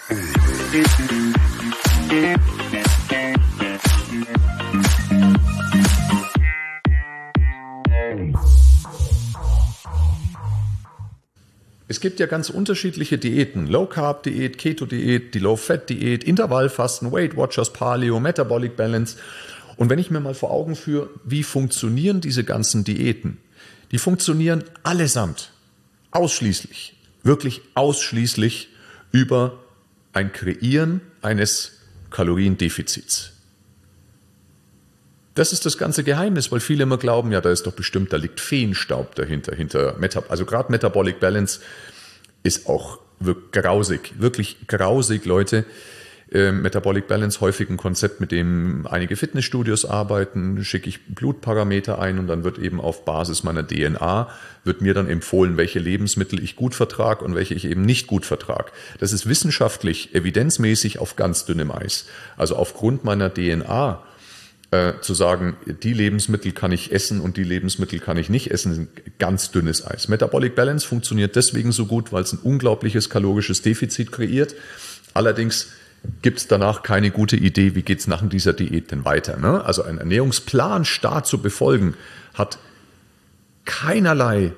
Es gibt ja ganz unterschiedliche Diäten. Low-Carb-Diät, Keto-Diät, die Low-Fat-Diät, Intervallfasten, Weight Watchers, Paleo, Metabolic Balance. Und wenn ich mir mal vor Augen führe, wie funktionieren diese ganzen Diäten? Die funktionieren allesamt, ausschließlich, wirklich ausschließlich über ein Kreieren eines Kaloriendefizits. Das ist das ganze Geheimnis, weil viele immer glauben, ja, da ist doch bestimmt, da liegt Feenstaub dahinter. Also gerade Metabolic Balance ist auch wirklich grausig, Leute. Metabolic Balance, häufig ein Konzept, mit dem einige Fitnessstudios arbeiten, schicke ich Blutparameter ein und dann wird eben auf Basis meiner DNA, wird mir dann empfohlen, welche Lebensmittel ich gut vertrage und welche ich eben nicht gut vertrage. Das ist wissenschaftlich, evidenzmäßig auf ganz dünnem Eis. Also aufgrund meiner DNA zu sagen, die Lebensmittel kann ich essen und die Lebensmittel kann ich nicht essen, sind ganz dünnes Eis. Metabolic Balance funktioniert deswegen so gut, weil es ein unglaubliches kalorisches Defizit kreiert. Allerdings gibt es danach keine gute Idee, wie geht es nach dieser Diät denn weiter. Ne? Also ein Ernährungsplan starr zu befolgen, hat keinerlei,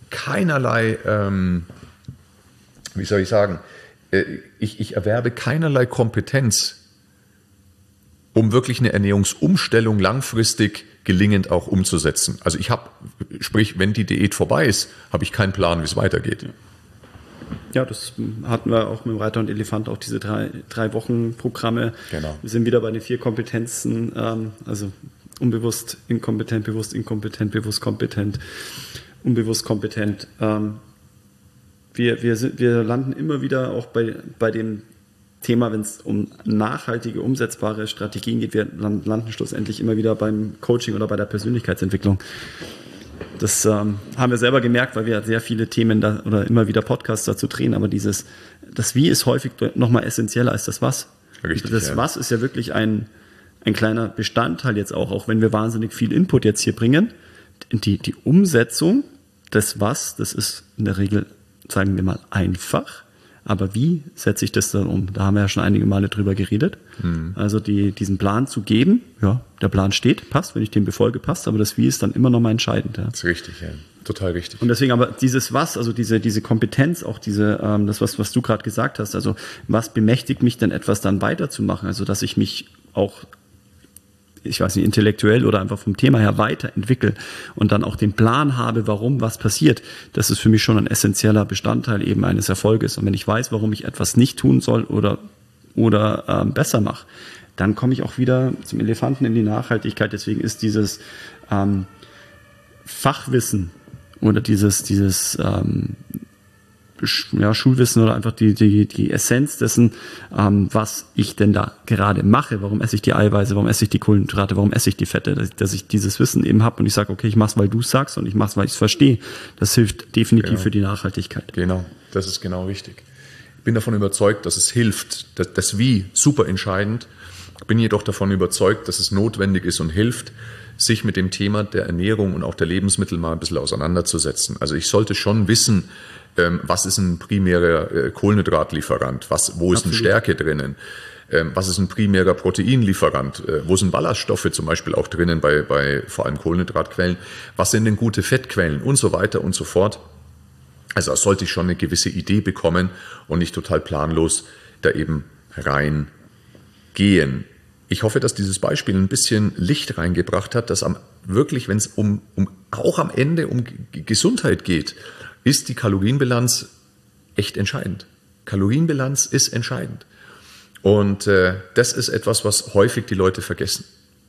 wie soll ich sagen, ich erwerbe keinerlei Kompetenz, um wirklich eine Ernährungsumstellung langfristig gelingend auch umzusetzen. Also wenn die Diät vorbei ist, habe ich keinen Plan, wie es weitergeht. Ja, das hatten wir auch mit dem Reiter und Elefant, auch diese drei Wochen Programme. Genau. Wir sind wieder bei den 4 Kompetenzen, also unbewusst, inkompetent, bewusst inkompetent, bewusst kompetent, unbewusst kompetent. Wir landen immer wieder auch bei dem Thema, wenn es um nachhaltige, umsetzbare Strategien geht, wir landen schlussendlich immer wieder beim Coaching oder bei der Persönlichkeitsentwicklung. Das haben wir selber gemerkt, weil wir sehr viele Themen oder immer wieder Podcasts dazu drehen, aber das Wie ist häufig nochmal essentieller als das Was. Richtig, das Was ist ja wirklich ein kleiner Bestandteil jetzt auch wenn wir wahnsinnig viel Input jetzt hier bringen. Die Umsetzung des Was, das ist in der Regel, sagen wir mal, einfach. Aber wie setze ich das dann um? Da haben wir ja schon einige Male drüber geredet. Also diesen Plan zu geben, ja, der Plan steht, passt, wenn ich den befolge, passt, aber das Wie ist dann immer noch mal entscheidend. Ja. Das ist richtig, ja. Total richtig. Und deswegen aber dieses Was, also diese Kompetenz, auch das, was du gerade gesagt hast, also was bemächtigt mich denn etwas dann weiterzumachen? Also dass ich mich auch, ich weiß nicht, intellektuell oder einfach vom Thema her weiterentwickle und dann auch den Plan habe, warum was passiert, das ist für mich schon ein essentieller Bestandteil eben eines Erfolges. Und wenn ich weiß, warum ich etwas nicht tun soll oder besser mache, dann komme ich auch wieder zum Elefanten in die Nachhaltigkeit. Deswegen ist dieses Fachwissen oder dieses Schulwissen oder einfach die Essenz dessen, was ich denn da gerade mache. Warum esse ich die Eiweiße, warum esse ich die Kohlenhydrate, warum esse ich die Fette, dass ich dieses Wissen eben habe und ich sage, okay, ich mache es, weil du es sagst und ich mache es, weil ich es verstehe. Das hilft definitiv für die Nachhaltigkeit. Genau, das ist genau richtig. Ich bin davon überzeugt, dass es hilft. Das Wie, super entscheidend. Ich bin jedoch davon überzeugt, dass es notwendig ist und hilft, sich mit dem Thema der Ernährung und auch der Lebensmittel mal ein bisschen auseinanderzusetzen. Also ich sollte schon wissen, was ist ein primärer Kohlenhydratlieferant, wo ist eine Stärke drinnen, was ist ein primärer Proteinlieferant, wo sind Ballaststoffe zum Beispiel auch drinnen bei vor allem Kohlenhydratquellen, was sind denn gute Fettquellen und so weiter und so fort. Also da sollte ich schon eine gewisse Idee bekommen und nicht total planlos da eben reingehen. Ich hoffe, dass dieses Beispiel ein bisschen Licht reingebracht hat, dass wirklich, wenn es auch am Ende um Gesundheit geht, ist die Kalorienbilanz echt entscheidend. Kalorienbilanz ist entscheidend. Und das ist etwas, was häufig die Leute vergessen.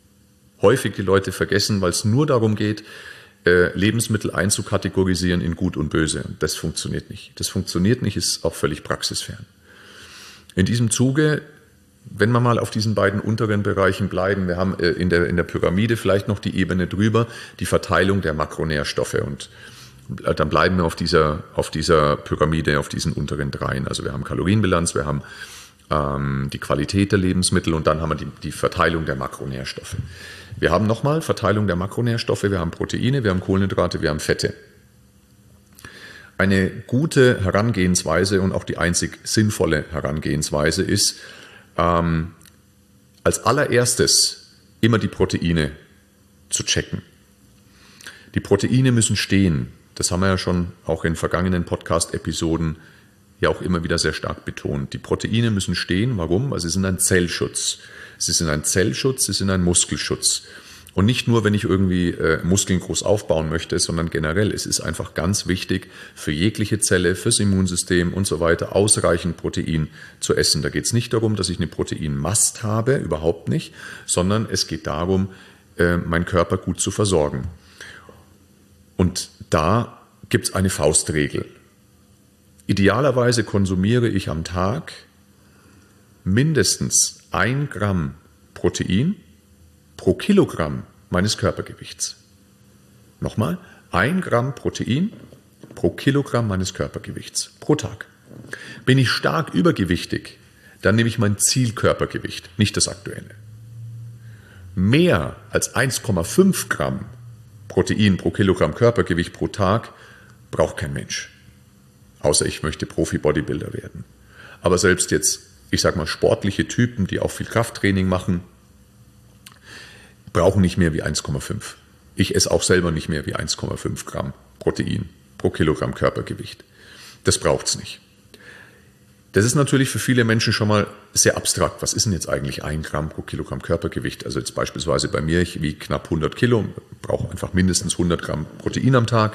Weil es nur darum geht, Lebensmittel einzukategorisieren in gut und böse. Und das funktioniert nicht. Ist auch völlig praxisfern. In diesem Zuge, wenn wir mal auf diesen beiden unteren Bereichen bleiben, wir haben in der Pyramide vielleicht noch die Ebene drüber, die Verteilung der Makronährstoffe. Und dann bleiben wir auf dieser Pyramide, auf diesen unteren dreien. Also wir haben Kalorienbilanz, wir haben die Qualität der Lebensmittel und dann haben wir die Verteilung der Makronährstoffe. Wir haben nochmal Verteilung der Makronährstoffe, wir haben Proteine, wir haben Kohlenhydrate, wir haben Fette. eine gute Herangehensweise und auch die einzig sinnvolle Herangehensweise ist, als allererstes immer die Proteine zu checken. Die Proteine müssen stehen. Das haben wir ja schon auch in vergangenen Podcast-Episoden ja auch immer wieder sehr stark betont. Die Proteine müssen stehen. Warum? Weil sie sind ein Zellschutz. Sie sind ein Zellschutz, sie sind ein Muskelschutz. Und nicht nur, wenn ich irgendwie Muskeln groß aufbauen möchte, sondern generell. Es ist einfach ganz wichtig für jegliche Zelle, fürs Immunsystem und so weiter, ausreichend Protein zu essen. Da geht es nicht darum, dass ich eine Proteinmast habe, überhaupt nicht, sondern es geht darum, meinen Körper gut zu versorgen. Und da gibt es eine Faustregel. Idealerweise konsumiere ich am Tag mindestens 1 Gramm Protein pro Kilogramm meines Körpergewichts. Nochmal, 1 Gramm Protein pro Kilogramm meines Körpergewichts pro Tag. Bin ich stark übergewichtig, dann nehme ich mein Zielkörpergewicht, nicht das aktuelle. Mehr als 1,5 Gramm Protein pro Kilogramm Körpergewicht pro Tag braucht kein Mensch. Außer ich möchte Profi-Bodybuilder werden. Aber selbst jetzt, ich sage mal, sportliche Typen, die auch viel Krafttraining machen, brauchen nicht mehr wie 1,5. Ich esse auch selber nicht mehr wie 1,5 Gramm Protein pro Kilogramm Körpergewicht. Das braucht es nicht. Das ist natürlich für viele Menschen schon mal sehr abstrakt. Was ist denn jetzt eigentlich 1 Gramm pro Kilogramm Körpergewicht? Also jetzt beispielsweise bei mir, ich wiege knapp 100 Kilo, brauche einfach mindestens 100 Gramm Protein am Tag.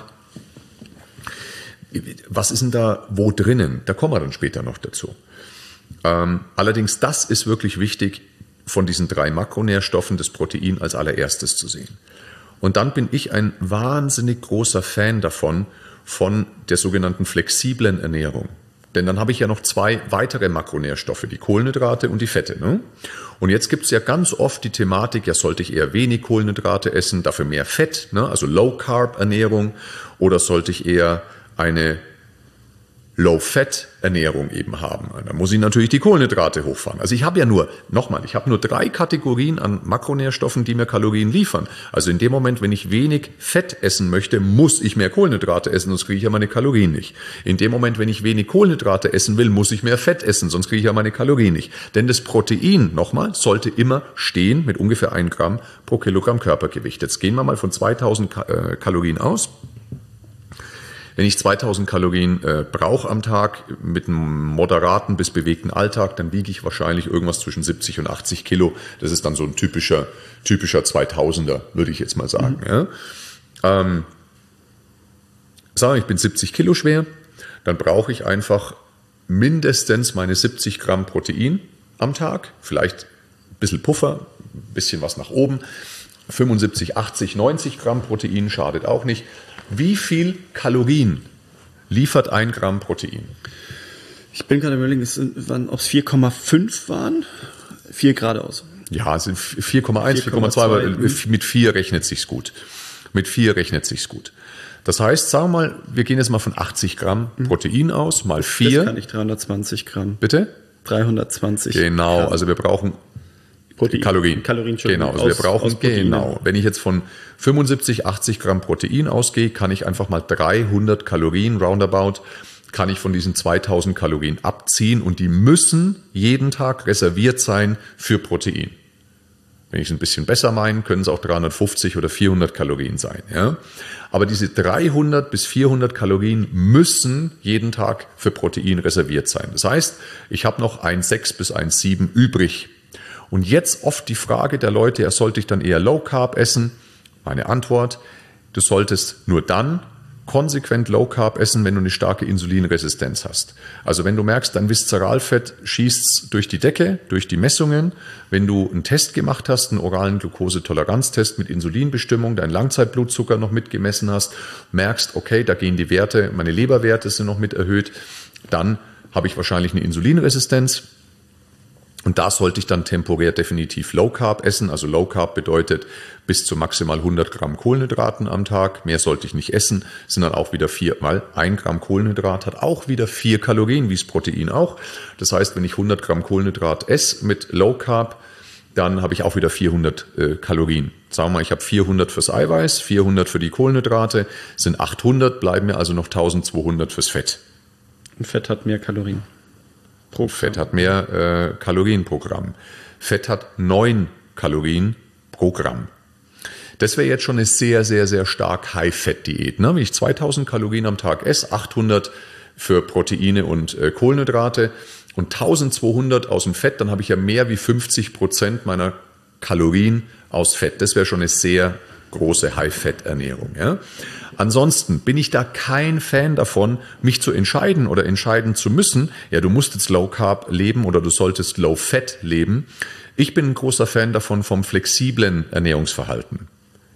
Was ist denn da wo drinnen? Da kommen wir dann später noch dazu. Allerdings, das ist wirklich wichtig, von diesen 3 Makronährstoffen das Protein als allererstes zu sehen. Und dann bin ich ein wahnsinnig großer Fan davon, von der sogenannten flexiblen Ernährung. Denn dann habe ich ja noch 2 weitere Makronährstoffe, die Kohlenhydrate und die Fette. Ne? Und jetzt gibt es ja ganz oft die Thematik, ja, sollte ich eher wenig Kohlenhydrate essen, dafür mehr Fett, ne? Also Low-Carb-Ernährung, oder sollte ich eher eine Low-Fat-Ernährung eben haben. Da muss ich natürlich die Kohlenhydrate hochfahren. Also ich habe ja nur 3 Kategorien an Makronährstoffen, die mir Kalorien liefern. Also in dem Moment, wenn ich wenig Fett essen möchte, muss ich mehr Kohlenhydrate essen, sonst kriege ich ja meine Kalorien nicht. In dem Moment, wenn ich wenig Kohlenhydrate essen will, muss ich mehr Fett essen, sonst kriege ich ja meine Kalorien nicht. Denn das Protein, sollte immer stehen mit ungefähr 1 Gramm pro Kilogramm Körpergewicht. Jetzt gehen wir mal von 2000 Kalorien aus. Wenn ich 2000 Kalorien brauche am Tag mit einem moderaten bis bewegten Alltag, dann wiege ich wahrscheinlich irgendwas zwischen 70 und 80 Kilo. Das ist dann so ein typischer 2000er, würde ich jetzt mal sagen. Ja. Sagen wir, ich bin 70 Kilo schwer, dann brauche ich einfach mindestens meine 70 Gramm Protein am Tag, vielleicht ein bisschen Puffer, ein bisschen was nach oben. 75, 80, 90 Gramm Protein schadet auch nicht. Wie viel Kalorien liefert 1 Gramm Protein? Ich bin gerade überlegen, ob es 4,5 waren. 4 geradeaus. Ja, es sind 4,1, 4,2, aber mit 4 rechnet sich's gut. Mit 4 rechnet sich's gut. Das heißt, sagen wir mal, wir gehen jetzt mal von 80 Gramm Protein aus, mal 4. Das kann ich 320 Gramm. Bitte? 320 Genau, Gramm. Also wir brauchen Kalorien. Genau, also wir brauchen, wenn ich jetzt von 75, 80 Gramm Protein ausgehe, kann ich einfach mal 300 Kalorien roundabout, kann ich von diesen 2000 Kalorien abziehen und die müssen jeden Tag reserviert sein für Protein. Wenn ich es ein bisschen besser meine, können es auch 350 oder 400 Kalorien sein. Ja? Aber diese 300 bis 400 Kalorien müssen jeden Tag für Protein reserviert sein. Das heißt, ich habe noch 1,6 bis 1,7 übrig. Und jetzt oft die Frage der Leute, ja, sollte ich dann eher Low Carb essen? Meine Antwort, du solltest nur dann konsequent Low Carb essen, wenn du eine starke Insulinresistenz hast. Also wenn du merkst, dein Viszeralfett schießt durch die Decke, durch die Messungen, wenn du einen Test gemacht hast, einen oralen Glukosetoleranztest mit Insulinbestimmung, deinen Langzeitblutzucker noch mitgemessen hast, merkst, okay, da gehen die Werte, meine Leberwerte sind noch mit erhöht, dann habe ich wahrscheinlich eine Insulinresistenz. Und da sollte ich dann temporär definitiv Low Carb essen. Also Low Carb bedeutet bis zu maximal 100 Gramm Kohlenhydraten am Tag. Mehr sollte ich nicht essen. Das sind dann auch wieder 4 mal 1 Gramm Kohlenhydrat hat auch wieder 4 Kalorien, wie das Protein auch. Das heißt, wenn ich 100 Gramm Kohlenhydrat esse mit Low Carb, dann habe ich auch wieder 400 Kalorien. Sagen wir mal, ich habe 400 fürs Eiweiß, 400 für die Kohlenhydrate, sind 800, bleiben mir also noch 1200 fürs Fett. Und Fett hat mehr Kalorien pro Gramm. Fett hat mehr Kalorien pro Gramm. Fett hat 9 Kalorien pro Gramm. Das wäre jetzt schon eine sehr, sehr, sehr stark High-Fett-Diät. Ne? Wenn ich 2000 Kalorien am Tag esse, 800 für Proteine und Kohlenhydrate und 1200 aus dem Fett, dann habe ich ja mehr wie 50% meiner Kalorien aus Fett. Das wäre schon eine sehr große High-Fett-Ernährung. Ja? Ansonsten bin ich da kein Fan davon, mich zu entscheiden oder entscheiden zu müssen, ja, du musst jetzt Low Carb leben oder du solltest Low Fat leben. Ich bin ein großer Fan davon vom flexiblen Ernährungsverhalten.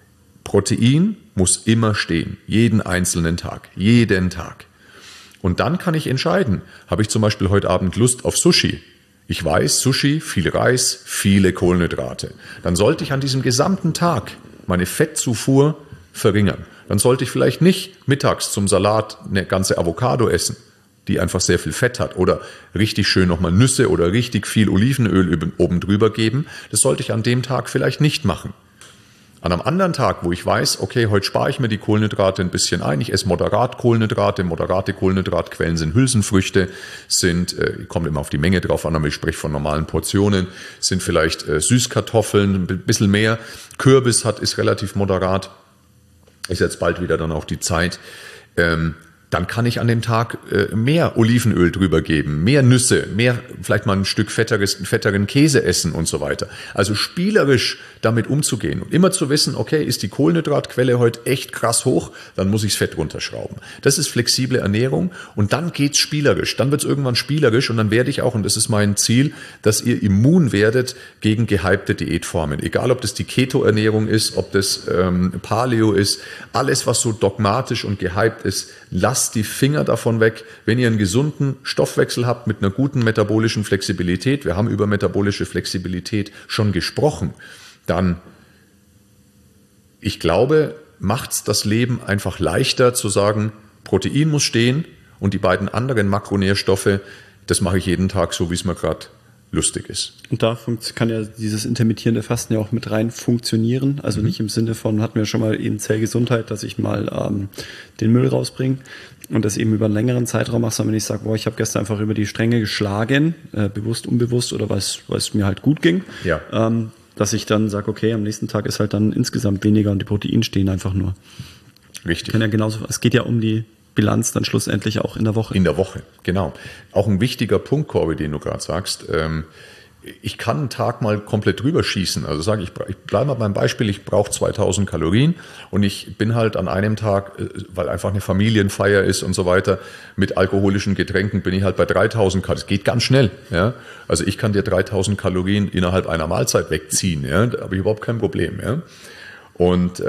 Protein muss immer stehen, jeden einzelnen Tag, jeden Tag. Und dann kann ich entscheiden, habe ich zum Beispiel heute Abend Lust auf Sushi? Ich weiß, Sushi, viel Reis, viele Kohlenhydrate. Dann sollte ich an diesem gesamten Tag meine Fettzufuhr verringern. Dann sollte ich vielleicht nicht mittags zum Salat eine ganze Avocado essen, die einfach sehr viel Fett hat, oder richtig schön nochmal Nüsse oder richtig viel Olivenöl oben drüber geben. Das sollte ich an dem Tag vielleicht nicht machen. An einem anderen Tag, wo ich weiß, okay, heute spare ich mir die Kohlenhydrate ein bisschen ein, ich esse moderat Kohlenhydrate, moderate Kohlenhydratquellen sind Hülsenfrüchte, kommt immer auf die Menge drauf an, aber ich spreche von normalen Portionen, sind vielleicht Süßkartoffeln, ein bisschen mehr, Kürbis ist relativ moderat, ist jetzt bald wieder dann auch die Zeit, dann kann ich an dem Tag mehr Olivenöl drüber geben, mehr Nüsse, mehr vielleicht mal ein Stück fetteren Käse essen und so weiter. Also spielerisch damit umzugehen und immer zu wissen, okay, ist die Kohlenhydratquelle heute echt krass hoch, dann muss ich das Fett runterschrauben. Das ist flexible Ernährung und dann geht's spielerisch. Dann wird's irgendwann spielerisch und dann werde ich auch, und das ist mein Ziel, dass ihr immun werdet gegen gehypte Diätformen. Egal, ob das die Keto-Ernährung ist, ob das Paleo ist, alles, was so dogmatisch und gehypt ist, lasst die Finger davon weg, wenn ihr einen gesunden Stoffwechsel habt mit einer guten metabolischen Flexibilität. Wir haben über metabolische Flexibilität schon gesprochen. Dann, ich glaube, macht's das Leben einfach leichter zu sagen, Protein muss stehen und die beiden anderen Makronährstoffe, das mache ich jeden Tag so, wie es mir gerade lustig ist. Und da kann ja dieses intermittierende Fasten ja auch mit rein funktionieren. Also nicht im Sinne von, hatten wir schon mal eben Zellgesundheit, dass ich mal den Müll rausbringe und das eben über einen längeren Zeitraum mache, sondern wenn ich sage, boah, ich habe gestern einfach über die Stränge geschlagen, bewusst, unbewusst oder weil es mir halt gut ging, ja. Dass ich dann sage, okay, am nächsten Tag ist halt dann insgesamt weniger und die Proteine stehen einfach nur. Richtig. Kann ja genauso, es geht ja um die Bilanz dann schlussendlich auch in der Woche. In der Woche, genau. Auch ein wichtiger Punkt, Corby, den du gerade sagst. Ich kann einen Tag mal komplett drüber schießen. Also sage ich bleibe mal beim Beispiel, ich brauche 2000 Kalorien und ich bin halt an einem Tag, weil einfach eine Familienfeier ist und so weiter, mit alkoholischen Getränken bin ich halt bei 3000 Kalorien. Das geht ganz schnell. Ja? Also ich kann dir 3000 Kalorien innerhalb einer Mahlzeit wegziehen. Ja? Da habe ich überhaupt kein Problem. Ja? Und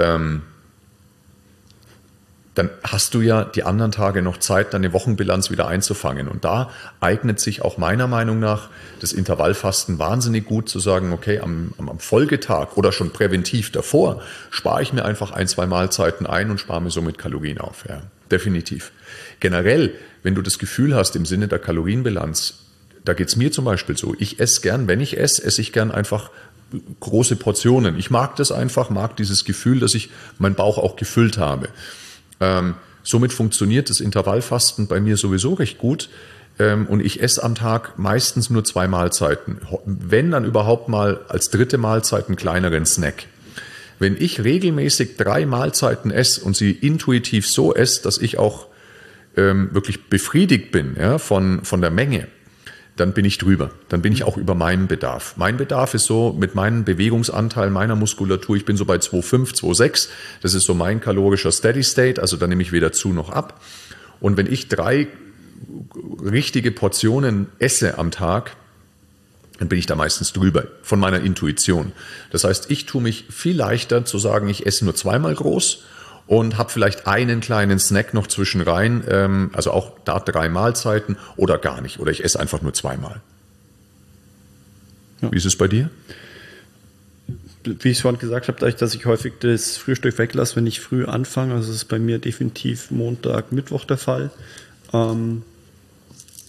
dann hast du ja die anderen Tage noch Zeit, deine Wochenbilanz wieder einzufangen. Und da eignet sich auch meiner Meinung nach das Intervallfasten wahnsinnig gut zu sagen, okay, am Folgetag oder schon präventiv davor spare ich mir einfach 1-2 Mahlzeiten ein und spare mir somit Kalorien auf. Ja, definitiv. Generell, wenn du das Gefühl hast, im Sinne der Kalorienbilanz, da geht's mir zum Beispiel so, ich esse gern, wenn ich esse ich gern einfach große Portionen. Ich mag das einfach, mag dieses Gefühl, dass ich meinen Bauch auch gefüllt habe. Somit funktioniert das Intervallfasten bei mir sowieso recht gut und ich esse am Tag meistens nur 2 Mahlzeiten. Wenn dann überhaupt mal als dritte Mahlzeit einen kleineren Snack. Wenn ich regelmäßig 3 Mahlzeiten esse und sie intuitiv so esse, dass ich auch wirklich befriedigt bin, ja, von der Menge, dann bin ich drüber. Dann bin ich auch über meinen Bedarf. Mein Bedarf ist so mit meinem Bewegungsanteil meiner Muskulatur, ich bin so bei 2,5, 2,6. Das ist so mein kalorischer Steady State, also da nehme ich weder zu noch ab. Und wenn ich 3 richtige Portionen esse am Tag, dann bin ich da meistens drüber von meiner Intuition. Das heißt, ich tue mich viel leichter zu sagen, ich esse nur 2-mal groß und habe vielleicht einen kleinen Snack noch zwischen rein, also auch da 3 Mahlzeiten oder gar nicht. Oder ich esse einfach nur 2-mal. Ja. Wie ist es bei dir? Wie ich vorhin gesagt habe, dadurch, dass ich häufig das Frühstück weglasse, wenn ich früh anfange, also das ist bei mir definitiv Montag, Mittwoch der Fall,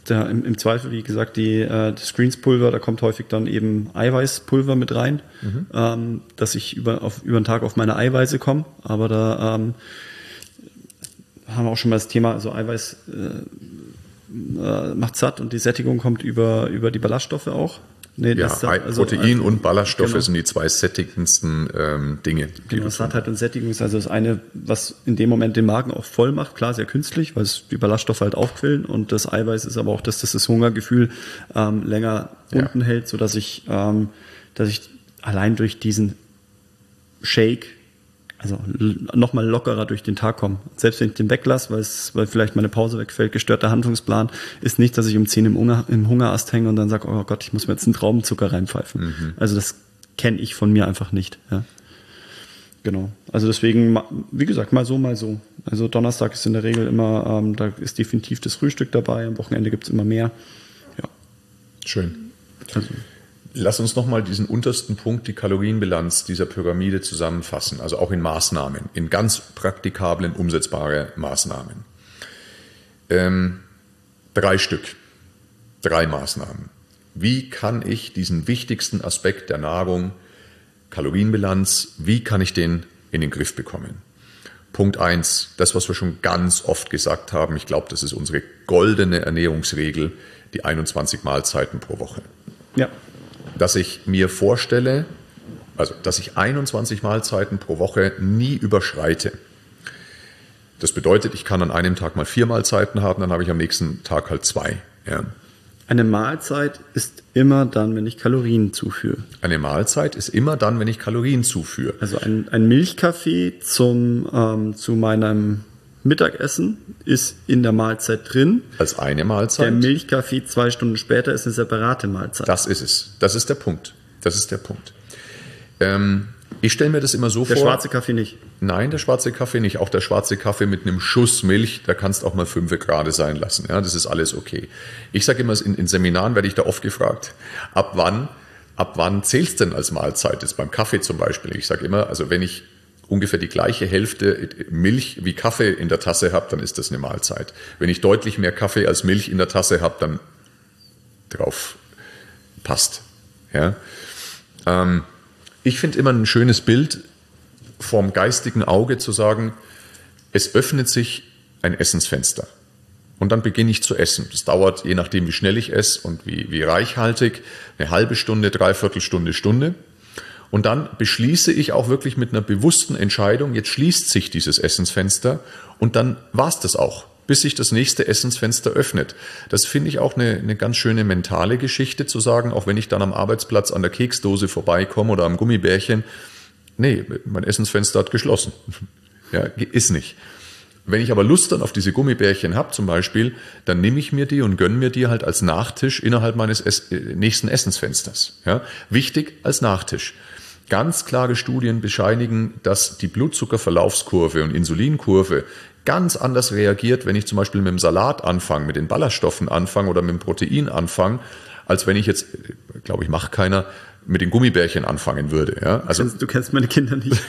im Zweifel, wie gesagt, das Greenspulver, da kommt häufig dann eben Eiweißpulver mit rein, dass ich über den Tag auf meine Eiweiße komme. Aber da haben wir auch schon mal das Thema, also Eiweiß macht satt und die Sättigung kommt über die Ballaststoffe auch. Nee, ja, Protein und Ballaststoffe sind die zwei sättigendsten Dinge. Genau, Sattheit und Sättigung ist also das eine, was in dem Moment den Magen auch voll macht. Klar, sehr künstlich, weil es die Ballaststoffe halt aufquillen. Und das Eiweiß ist aber auch, dass das Hungergefühl länger unten hält, sodass ich allein durch diesen Shake also nochmal lockerer durch den Tag komme. Selbst wenn ich den weglasse, weil vielleicht meine Pause wegfällt, gestörter Handlungsplan, ist nicht, dass ich um 10 im Hungerast hänge und dann sage, oh Gott, ich muss mir jetzt einen Traubenzucker reinpfeifen. Also das kenne ich von mir einfach nicht. Ja. Genau. Also deswegen, wie gesagt, mal so, mal so. Also Donnerstag ist in der Regel immer, da ist definitiv das Frühstück dabei, am Wochenende gibt es immer mehr. Ja. Schön. Also. Lass uns nochmal diesen untersten Punkt, die Kalorienbilanz dieser Pyramide zusammenfassen, also auch in Maßnahmen, in ganz praktikablen, umsetzbare Maßnahmen. 3 Stück, 3 Maßnahmen. Wie kann ich diesen wichtigsten Aspekt der Nahrung, Kalorienbilanz, wie kann ich den in den Griff bekommen? Punkt 1, das, was wir schon ganz oft gesagt haben, ich glaube, das ist unsere goldene Ernährungsregel, die 21 Mahlzeiten pro Woche. Ja. Dass ich mir vorstelle, also dass ich 21 Mahlzeiten pro Woche nie überschreite. Das bedeutet, ich kann an einem Tag mal 4 Mahlzeiten haben, dann habe ich am nächsten Tag halt 2. Ja. Eine Mahlzeit ist immer dann, wenn ich Kalorien zuführe. Eine Mahlzeit ist immer dann, wenn ich Kalorien zuführe. Also ein Milchkaffee zu meinem Mittagessen ist in der Mahlzeit drin. Als eine Mahlzeit. Der Milchkaffee 2 Stunden später ist eine separate Mahlzeit. Das ist es. Das ist der Punkt. Ich stelle mir das immer so vor. Der schwarze Kaffee nicht. Nein, der schwarze Kaffee nicht. Auch der schwarze Kaffee mit einem Schuss Milch, da kannst auch mal 5 Grad sein lassen. Ja, das ist alles okay. Ich sage immer, in Seminaren werde ich da oft gefragt, ab wann zählst du denn als Mahlzeit? Jetzt beim Kaffee zum Beispiel. Ich sage immer, also wenn ich ungefähr die gleiche Hälfte Milch wie Kaffee in der Tasse habe, dann ist das eine Mahlzeit. Wenn ich deutlich mehr Kaffee als Milch in der Tasse habe, dann drauf passt. Ja? Ich finde immer ein schönes Bild vom geistigen Auge zu sagen, es öffnet sich ein Essensfenster. Und dann beginne ich zu essen. Das dauert, je nachdem wie schnell ich esse und wie reichhaltig, eine halbe Stunde, 3/4 Stunde, Stunde. Und dann beschließe ich auch wirklich mit einer bewussten Entscheidung, jetzt schließt sich dieses Essensfenster und dann war es das auch, bis sich das nächste Essensfenster öffnet. Das finde ich auch eine ganz schöne mentale Geschichte zu sagen, auch wenn ich dann am Arbeitsplatz an der Keksdose vorbeikomme oder am Gummibärchen, nee, mein Essensfenster hat geschlossen. Ja, ist nicht. Wenn ich aber Lust dann auf diese Gummibärchen habe zum Beispiel, dann nehme ich mir die und gönne mir die halt als Nachtisch innerhalb meines nächsten Essensfensters. Ja? Wichtig als Nachtisch. Ganz klare Studien bescheinigen, dass die Blutzuckerverlaufskurve und Insulinkurve ganz anders reagiert, wenn ich zum Beispiel mit dem Salat anfange, mit den Ballaststoffen anfange oder mit dem Protein anfange, als wenn ich jetzt, glaube ich, macht keiner, mit den Gummibärchen anfangen würde. Ja? Also, du kennst meine Kinder nicht.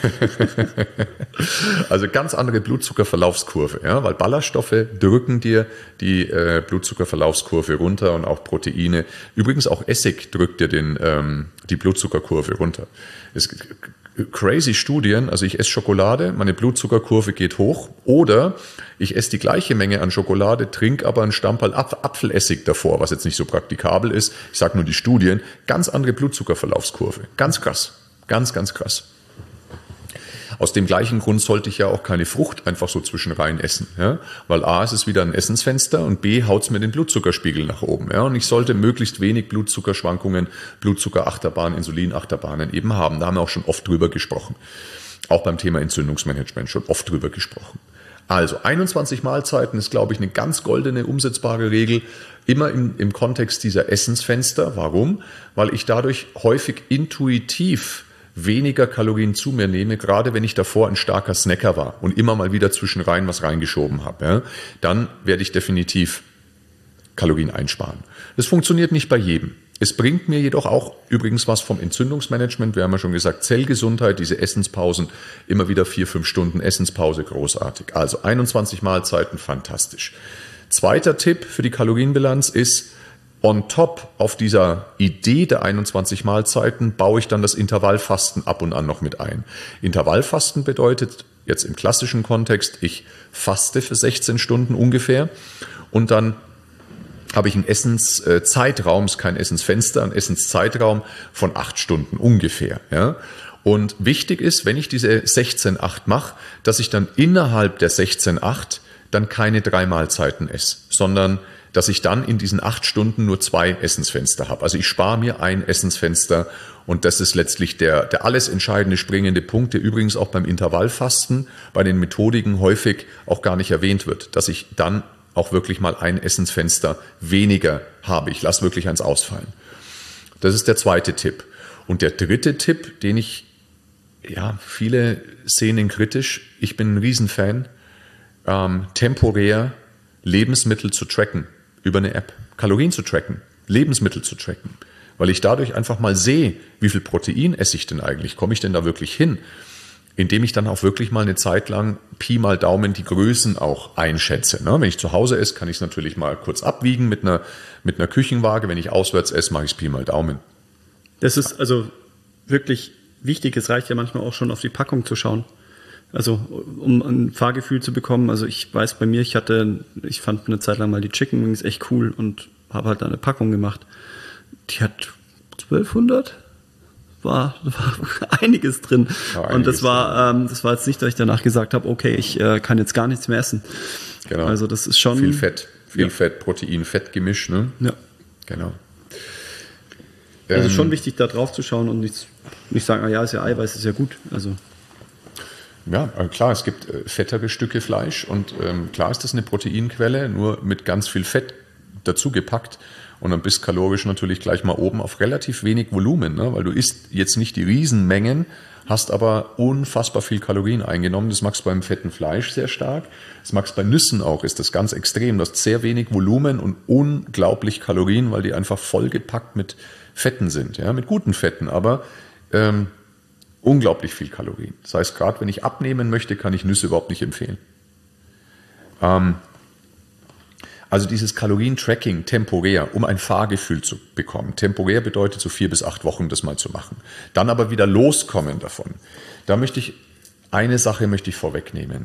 Also ganz andere Blutzuckerverlaufskurve, ja? Weil Ballaststoffe drücken dir die Blutzuckerverlaufskurve runter und auch Proteine. Übrigens auch Essig drückt dir die Blutzuckerkurve runter. Es gibt crazy Studien, also ich esse Schokolade, meine Blutzuckerkurve geht hoch, oder ich esse die gleiche Menge an Schokolade, trinke aber einen Stamperl Apfelessig davor, was jetzt nicht so praktikabel ist. Ich sage nur die Studien, ganz andere Blutzuckerverlaufskurve. Ganz krass, ganz, ganz krass. Aus dem gleichen Grund sollte ich ja auch keine Frucht einfach so zwischenrein essen, ja? Weil A, ist es wieder ein Essensfenster und B, haut es mir den Blutzuckerspiegel nach oben. Ja? Und ich sollte möglichst wenig Blutzuckerschwankungen, Blutzuckerachterbahnen, Insulinachterbahnen eben haben. Da haben wir auch schon oft drüber gesprochen. Auch beim Thema Entzündungsmanagement schon oft drüber gesprochen. Also 21 Mahlzeiten ist, glaube ich, eine ganz goldene, umsetzbare Regel, immer im Kontext dieser Essensfenster. Warum? Weil ich dadurch häufig intuitiv weniger Kalorien zu mir nehme, gerade wenn ich davor ein starker Snacker war und immer mal wieder zwischenrein was reingeschoben habe, ja, dann werde ich definitiv Kalorien einsparen. Das funktioniert nicht bei jedem. Es bringt mir jedoch auch übrigens was vom Entzündungsmanagement. Wir haben ja schon gesagt, Zellgesundheit, diese Essenspausen, immer wieder 4-5 Stunden Essenspause, großartig. Also 21 Mahlzeiten, fantastisch. Zweiter Tipp für die Kalorienbilanz ist, on top auf dieser Idee der 21 Mahlzeiten baue ich dann das Intervallfasten ab und an noch mit ein. Intervallfasten bedeutet jetzt im klassischen Kontext, ich faste für 16 Stunden ungefähr und dann habe ich einen Essenszeitraum, ist kein Essensfenster, einen Essenszeitraum von 8 Stunden ungefähr. Ja? Und wichtig ist, wenn ich diese 16-8 mache, dass ich dann innerhalb der 16-8 dann keine 3 Mahlzeiten esse, sondern dass ich dann in diesen 8 Stunden nur 2 Essensfenster habe. Also ich spare mir ein Essensfenster und das ist letztlich der alles entscheidende, springende Punkt, der übrigens auch beim Intervallfasten, bei den Methodiken häufig auch gar nicht erwähnt wird, dass ich dann auch wirklich mal ein Essensfenster weniger habe. Ich lasse wirklich eins ausfallen. Das ist der zweite Tipp. Und der dritte Tipp, den viele sehen ihn kritisch, ich bin ein Riesenfan, temporär Lebensmittel zu tracken über eine App, Kalorien zu tracken, Lebensmittel zu tracken, weil ich dadurch einfach mal sehe, wie viel Protein esse ich denn eigentlich, komme ich denn da wirklich hin, indem ich dann auch wirklich mal eine Zeit lang Pi mal Daumen die Größen auch einschätze. Wenn ich zu Hause esse, kann ich es natürlich mal kurz abwiegen mit einer Küchenwaage, wenn ich auswärts esse, mache ich es Pi mal Daumen. Das ist also wirklich wichtig, es reicht ja manchmal auch schon auf die Packung zu schauen. Also um ein Fahrgefühl zu bekommen, also ich weiß bei mir, ich fand eine Zeit lang mal die Chicken Wings echt cool und habe halt eine Packung gemacht. Die hat 1200, war einiges drin. Und das war jetzt nicht, dass ich danach gesagt habe, okay, ich kann jetzt gar nichts mehr essen. Genau. Also das ist schon... Viel Fett, Fett, Protein, Fettgemisch, ne? Ja. Genau. Also schon wichtig, da drauf zu schauen und nicht sagen, ist ja Eiweiß, ist ja gut. Also... Ja, klar, es gibt fettere Stücke Fleisch und klar ist das eine Proteinquelle, nur mit ganz viel Fett dazu gepackt und dann bist kalorisch natürlich gleich mal oben auf relativ wenig Volumen, ne? Weil du isst jetzt nicht die Riesenmengen, hast aber unfassbar viel Kalorien eingenommen. Das magst du beim fetten Fleisch sehr stark, das magst du bei Nüssen auch, ist das ganz extrem. Du hast sehr wenig Volumen und unglaublich Kalorien, weil die einfach vollgepackt mit Fetten sind, ja, mit guten Fetten, aber unglaublich viel Kalorien. Das heißt, gerade wenn ich abnehmen möchte, kann ich Nüsse überhaupt nicht empfehlen. Also dieses Kalorien-Tracking temporär, um ein Fahrgefühl zu bekommen. Temporär bedeutet so 4 bis 8 Wochen, das mal zu machen. Dann aber wieder loskommen davon. Da möchte ich eine Sache vorwegnehmen.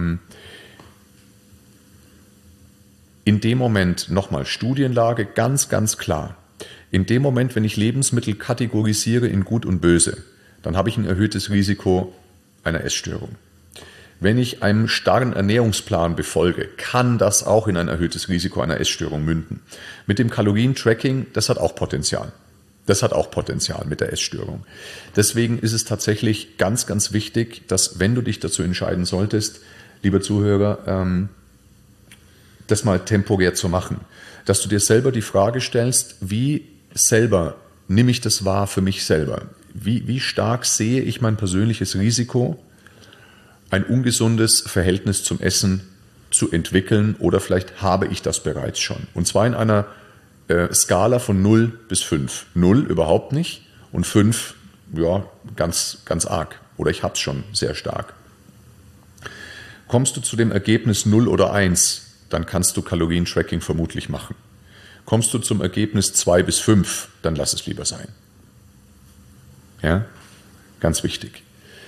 In dem Moment, nochmal, Studienlage ganz, ganz klar. In dem Moment, wenn ich Lebensmittel kategorisiere in gut und böse, dann habe ich ein erhöhtes Risiko einer Essstörung. Wenn ich einen starren Ernährungsplan befolge, kann das auch in ein erhöhtes Risiko einer Essstörung münden. Mit dem Kalorientracking, das hat auch Potenzial. Das hat auch Potenzial mit der Essstörung. Deswegen ist es tatsächlich ganz, ganz wichtig, dass, wenn du dich dazu entscheiden solltest, lieber Zuhörer, das mal temporär zu machen. Dass du dir selber die Frage stellst, wie selber nehme ich das wahr für mich selber? Wie stark sehe ich mein persönliches Risiko, ein ungesundes Verhältnis zum Essen zu entwickeln oder vielleicht habe ich das bereits schon. Und zwar in einer Skala von 0 bis 5. 0 überhaupt nicht und 5, ja, ganz, ganz arg. Oder ich habe es schon sehr stark. Kommst du zu dem Ergebnis 0 oder 1, dann kannst du Kalorientracking vermutlich machen. Kommst du zum Ergebnis 2 bis 5, dann lass es lieber sein. Ja, ganz wichtig.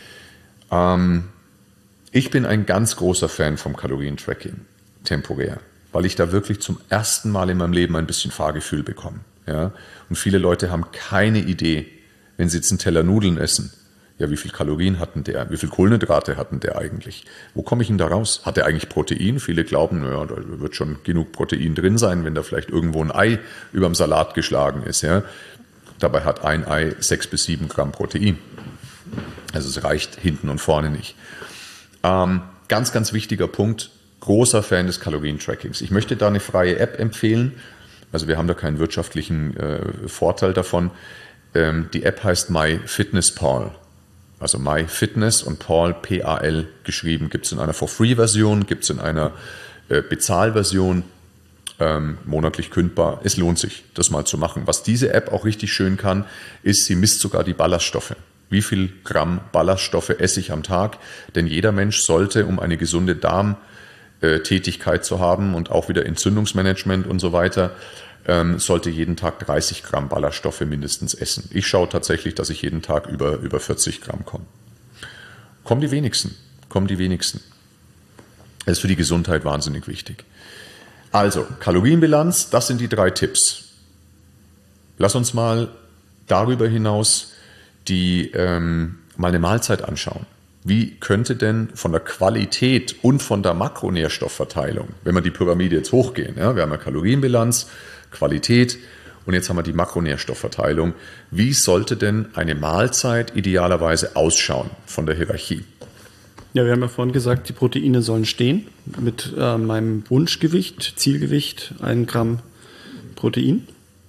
Ich bin ein ganz großer Fan vom Kalorientracking, temporär, weil ich da wirklich zum ersten Mal in meinem Leben ein bisschen Fahrgefühl bekomme. Ja? Und viele Leute haben keine Idee, wenn sie jetzt einen Teller Nudeln essen, ja, wie viel Kalorien hatten der, wie viel Kohlenhydrate hatten der eigentlich? Wo komme ich denn da raus? Hat der eigentlich Protein? Viele glauben, naja, da wird schon genug Protein drin sein, wenn da vielleicht irgendwo ein Ei über dem Salat geschlagen ist. Ja? Dabei hat ein Ei 6 bis 7 Gramm Protein. Also es reicht hinten und vorne nicht. Ganz, ganz wichtiger Punkt, großer Fan des Kalorientrackings. Ich möchte da eine freie App empfehlen. Also wir haben da keinen wirtschaftlichen Vorteil davon. Die App heißt MyFitnessPal. Also MyFitness und Paul, P-A-L geschrieben. Gibt es in einer For-Free-Version, gibt es in einer Bezahlversion. Monatlich kündbar. Es lohnt sich, das mal zu machen. Was diese App auch richtig schön kann, ist, sie misst sogar die Ballaststoffe. Wie viel Gramm Ballaststoffe esse ich am Tag? Denn jeder Mensch sollte, um eine gesunde Tätigkeit zu haben und auch wieder Entzündungsmanagement und so weiter, sollte jeden Tag 30 Gramm Ballaststoffe mindestens essen. Ich schaue tatsächlich, dass ich jeden Tag über 40 Gramm komme. Kommen die wenigsten. Das ist für die Gesundheit wahnsinnig wichtig. Also, Kalorienbilanz, das sind die 3 Tipps. Lass uns mal darüber hinaus mal eine Mahlzeit anschauen. Wie könnte denn von der Qualität und von der Makronährstoffverteilung, wenn wir die Pyramide jetzt hochgehen, ja, wir haben eine Kalorienbilanz, Qualität und jetzt haben wir die Makronährstoffverteilung, wie sollte denn eine Mahlzeit idealerweise ausschauen von der Hierarchie? Ja, wir haben ja vorhin gesagt, die Proteine sollen stehen mit meinem Wunschgewicht, Zielgewicht, 1 Gramm Protein.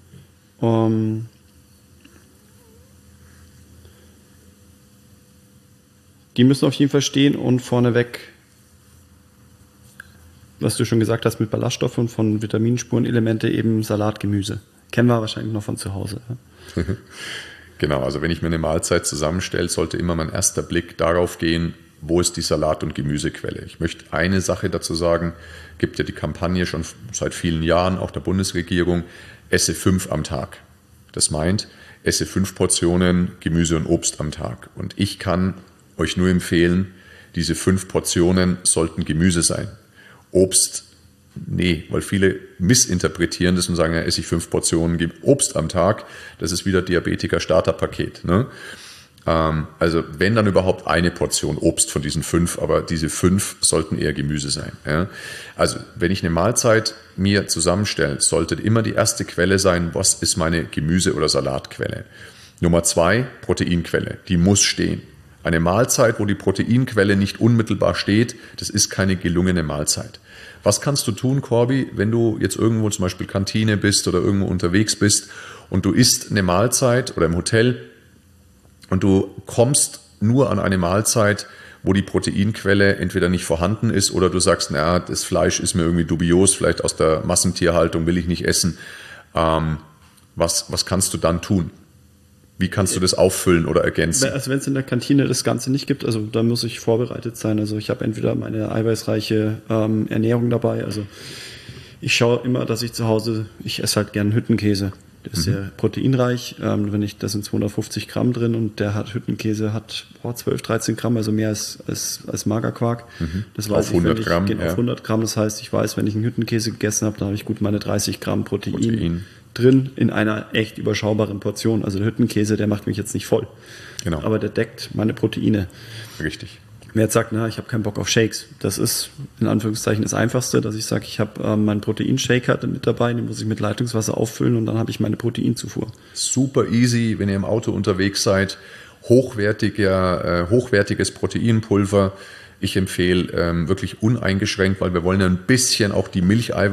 Die müssen auf jeden Fall stehen und vorneweg, was du schon gesagt hast, mit Ballaststoffen und von Vitaminspurenelemente eben Salat, Gemüse. Kennen wir wahrscheinlich noch von zu Hause. Ja? Genau, also wenn ich mir eine Mahlzeit zusammenstelle, sollte immer mein erster Blick darauf gehen, wo ist die Salat- und Gemüsequelle. Ich möchte eine Sache dazu sagen, gibt ja die Kampagne schon seit vielen Jahren, auch der Bundesregierung, esse 5 am Tag. Das meint, esse 5 Portionen Gemüse und Obst am Tag. Und ich kann euch nur empfehlen, diese 5 Portionen sollten Gemüse sein. Obst, nee, weil viele missinterpretieren das und sagen, ja, esse ich 5 Portionen Obst am Tag, das ist wieder Diabetiker-Starterpaket. Ne? Also wenn dann überhaupt eine Portion Obst von diesen 5, aber diese 5 sollten eher Gemüse sein. Ja? Also wenn ich eine Mahlzeit mir zusammenstelle, sollte immer die erste Quelle sein, was ist meine Gemüse- oder Salatquelle. Nummer 2, Proteinquelle, die muss stehen. Eine Mahlzeit, wo die Proteinquelle nicht unmittelbar steht, das ist keine gelungene Mahlzeit. Was kannst du tun, Corby, wenn du jetzt irgendwo zum Beispiel Kantine bist oder irgendwo unterwegs bist und du isst eine Mahlzeit oder im Hotel und du kommst nur an eine Mahlzeit, wo die Proteinquelle entweder nicht vorhanden ist oder du sagst, naja, das Fleisch ist mir irgendwie dubios, vielleicht aus der Massentierhaltung will ich nicht essen. Was kannst du dann tun? Wie kannst du das auffüllen oder ergänzen? Also wenn es in der Kantine das Ganze nicht gibt, also da muss ich vorbereitet sein. Also ich habe entweder meine eiweißreiche Ernährung dabei. Also ich schaue immer, dass ich zu Hause, ich esse halt gern Hüttenkäse. Der ist sehr proteinreich. Da sind 250 Gramm drin und Hüttenkäse hat 12, 13 Gramm, also mehr als Magerquark. Das weiß auf 100 Gramm. Auf 100 Gramm. Das heißt, ich weiß, wenn ich einen Hüttenkäse gegessen habe, dann habe ich gut meine 30 Gramm Protein drin in einer echt überschaubaren Portion. Also der Hüttenkäse, der macht mich jetzt nicht voll. Genau. Aber der deckt meine Proteine. Richtig. Wer jetzt sagt, na, ich habe keinen Bock auf Shakes, das ist in Anführungszeichen das Einfachste, dass ich sage, ich habe meinen Proteinshaker mit dabei, den muss ich mit Leitungswasser auffüllen und dann habe ich meine Proteinzufuhr. Super easy, wenn ihr im Auto unterwegs seid. Hochwertiges Proteinpulver. Ich empfehle wirklich uneingeschränkt, weil wir wollen ja ein bisschen auch die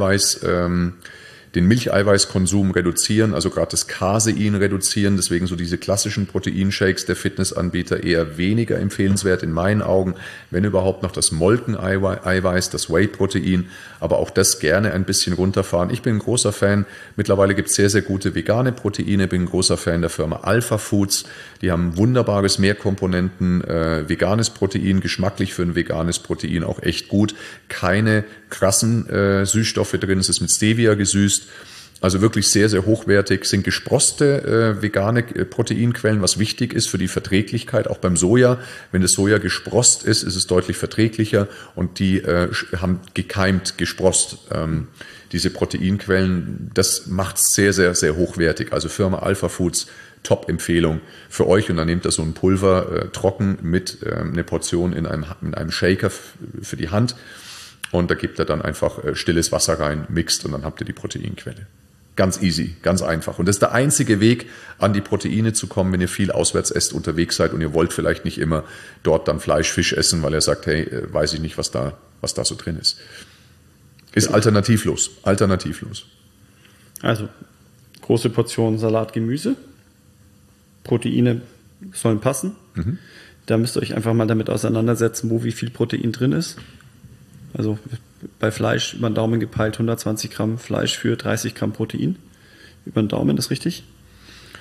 den Milcheiweißkonsum reduzieren, also gerade das Casein reduzieren. Deswegen so diese klassischen Proteinshakes der Fitnessanbieter eher weniger empfehlenswert in meinen Augen. Wenn überhaupt noch das Molkeneiweiß, das Whey-Protein, aber auch das gerne ein bisschen runterfahren. Ich bin ein großer Fan. Mittlerweile gibt es sehr, sehr gute vegane Proteine. Bin ein großer Fan der Firma Alpha Foods. Die haben wunderbares Mehrkomponenten, veganes Protein, geschmacklich für ein veganes Protein auch echt gut. Keine krassen Süßstoffe drin. Es ist mit Stevia gesüßt. Also wirklich sehr, sehr hochwertig, sind gesproste vegane Proteinquellen, was wichtig ist für die Verträglichkeit, auch beim Soja. Wenn das Soja gesprost ist, ist es deutlich verträglicher und die haben gekeimt, gesprost. Diese Proteinquellen, das macht es sehr, sehr, sehr hochwertig. Also Firma Alpha Foods, Top-Empfehlung für euch. Und dann nehmt ihr so ein Pulver trocken mit eine Portion in einem Shaker für die Hand. Und da gebt ihr dann einfach stilles Wasser rein, mixt und dann habt ihr die Proteinquelle. Ganz easy, ganz einfach. Und das ist der einzige Weg, an die Proteine zu kommen, wenn ihr viel auswärts esst, unterwegs seid und ihr wollt vielleicht nicht immer dort dann Fleisch, Fisch essen, weil ihr sagt, hey, weiß ich nicht, was da so drin ist. Ist alternativlos. Also, große Portion Salat, Gemüse. Proteine sollen passen. Da müsst ihr euch einfach mal damit auseinandersetzen, wo wie viel Protein drin ist. Also bei Fleisch über den Daumen gepeilt 120 Gramm Fleisch für 30 Gramm Protein. Über den Daumen, ist richtig?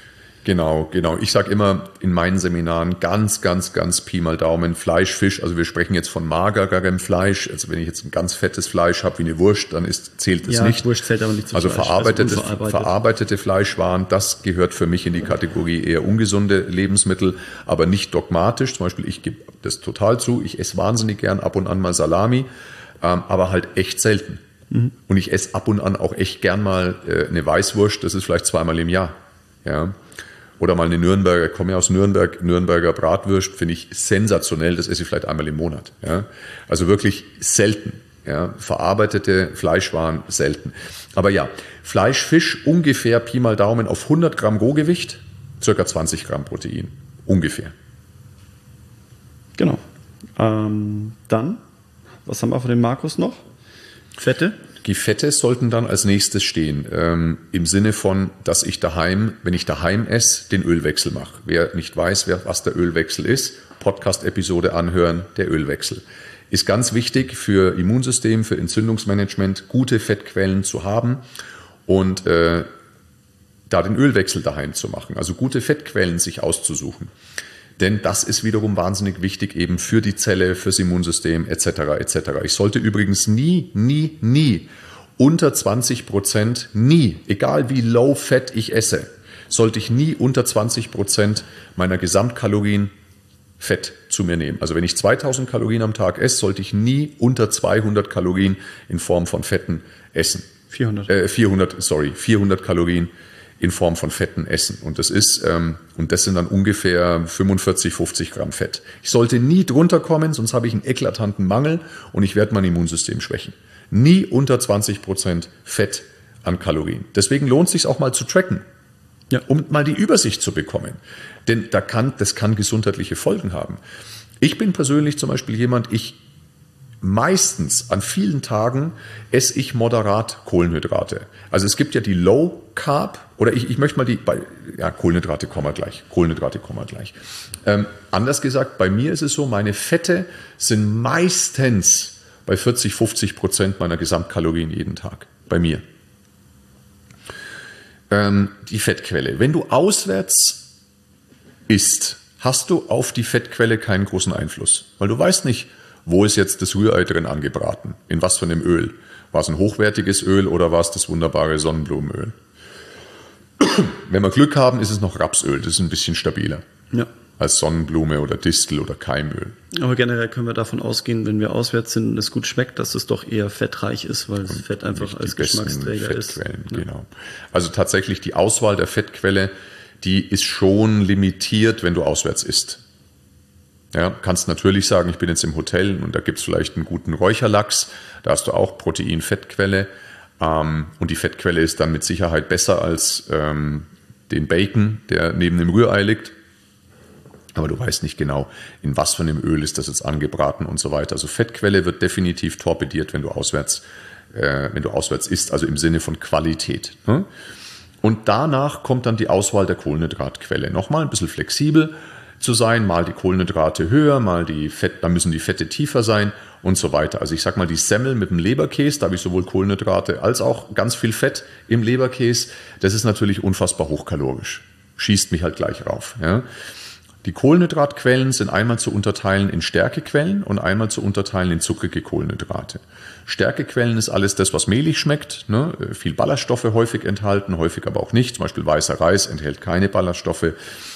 Genau. Ich sage immer in meinen Seminaren ganz Pi mal Daumen Fleisch, Fisch. Also wir sprechen jetzt von magerem Fleisch. Also wenn ich jetzt ein ganz fettes Fleisch habe wie eine Wurst, dann zählt es nicht. Wurst zählt aber nicht zum Also Fleisch. verarbeitete Fleischwaren, das gehört für mich in die Kategorie eher ungesunde Lebensmittel, aber nicht dogmatisch. Zum Beispiel, ich gebe das total zu, ich esse wahnsinnig gern ab und an mal Salami, aber halt echt selten. Und ich esse ab und an auch echt gern mal eine Weißwurst, das ist vielleicht 2-mal im Jahr. Ja. Oder mal eine Nürnberger, ich komme ja aus Nürnberg, Nürnberger Bratwurst finde ich sensationell, das esse ich vielleicht einmal im Monat. Ja. Also wirklich selten. Ja. Verarbeitete Fleischwaren selten. Aber ja, Fleisch, Fisch ungefähr Pi mal Daumen auf 100 Gramm Rohgewicht, circa 20 Gramm Protein. Ungefähr. Genau. Dann, was haben wir von dem Markus noch? Fette? Die Fette sollten dann als nächstes stehen, im Sinne von, dass ich daheim, wenn ich daheim esse, den Ölwechsel mache. Wer nicht weiß, was der Ölwechsel ist, Podcast-Episode anhören, der Ölwechsel. Ist ganz wichtig für Immunsystem, für Entzündungsmanagement, gute Fettquellen zu haben und da den Ölwechsel daheim zu machen, also gute Fettquellen sich auszusuchen. Denn das ist wiederum wahnsinnig wichtig eben für die Zelle, fürs Immunsystem etc. etc. Ich sollte übrigens nie unter 20%, egal wie low fat ich esse, sollte ich nie unter 20% meiner Gesamtkalorien Fett zu mir nehmen. Also wenn ich 2000 Kalorien am Tag esse, sollte ich nie unter 200 Kalorien in Form von Fetten essen. 400 Kalorien in Form von Fetten essen. Und das sind dann ungefähr 45, 50 Gramm Fett. Ich sollte nie drunter kommen, sonst habe ich einen eklatanten Mangel und ich werde mein Immunsystem schwächen. Nie unter 20% Fett an Kalorien. Deswegen lohnt es sich auch mal zu tracken, um mal die Übersicht zu bekommen. Denn das kann gesundheitliche Folgen haben. Ich bin persönlich zum Beispiel jemand, meistens an vielen Tagen esse ich moderat Kohlenhydrate. Also es gibt ja die Low Carb oder ich möchte mal Kohlenhydrate kommen wir gleich. Anders gesagt, bei mir ist es so, meine Fette sind meistens bei 40-50% meiner Gesamtkalorien jeden Tag. Bei mir. Die Fettquelle. Wenn du auswärts isst, hast du auf die Fettquelle keinen großen Einfluss. Weil du weißt nicht, wo ist jetzt das Rührei drin angebraten? In was für einem Öl? War es ein hochwertiges Öl oder war es das wunderbare Sonnenblumenöl? Wenn wir Glück haben, ist es noch Rapsöl. Das ist ein bisschen stabiler als Sonnenblume oder Distel oder Keimöl. Aber generell können wir davon ausgehen, wenn wir auswärts sind und es gut schmeckt, dass es doch eher fettreich ist, weil das Fett einfach als Geschmacksträger ist. Genau. Also tatsächlich die Auswahl der Fettquelle, die ist schon limitiert, wenn du auswärts isst. Ja, kannst natürlich sagen, ich bin jetzt im Hotel und da gibt es vielleicht einen guten Räucherlachs, da hast du auch Protein-Fettquelle und die Fettquelle ist dann mit Sicherheit besser als den Bacon, der neben dem Rührei liegt. Aber du weißt nicht genau, in was für einem Öl ist das jetzt angebraten und so weiter. Also Fettquelle wird definitiv torpediert, wenn du auswärts isst, also im Sinne von Qualität. Ne? Und danach kommt dann die Auswahl der Kohlenhydratquelle. Nochmal ein bisschen flexibel zu sein, mal die Kohlenhydrate höher, dann müssen die Fette tiefer sein und so weiter. Also ich sag mal, die Semmel mit dem Leberkäse, da habe ich sowohl Kohlenhydrate als auch ganz viel Fett im Leberkäse, das ist natürlich unfassbar hochkalorisch. Schießt mich halt gleich rauf. Ja. Die Kohlenhydratquellen sind einmal zu unterteilen in Stärkequellen und einmal zu unterteilen in zuckrige Kohlenhydrate. Stärkequellen ist alles das, was mehlig schmeckt, ne? Viel Ballaststoffe häufig enthalten, häufig aber auch nicht. Zum Beispiel weißer Reis enthält keine Ballaststoffe.